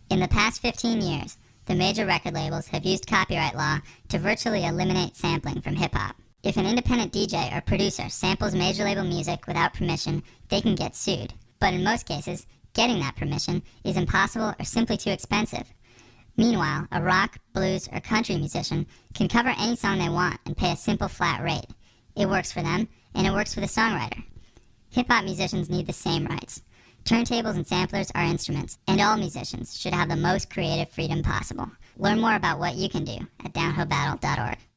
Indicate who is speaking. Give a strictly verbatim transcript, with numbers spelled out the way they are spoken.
Speaker 1: In the past fifteen years, the major record labels have used copyright law to virtually eliminate sampling from hip-hop. If an independent D J or producer samples major label music without permission, they can get sued. But in most cases, getting that permission is impossible or simply too expensive. Meanwhile, a rock, blues, or country musician can cover any song they want and pay a simple flat rate. It works for them, and it works for the songwriter. Hip-hop musicians need the same rights. Turntables and samplers are instruments, and all musicians should have the most creative freedom possible. Learn more about what you can do at downhill battle dot org.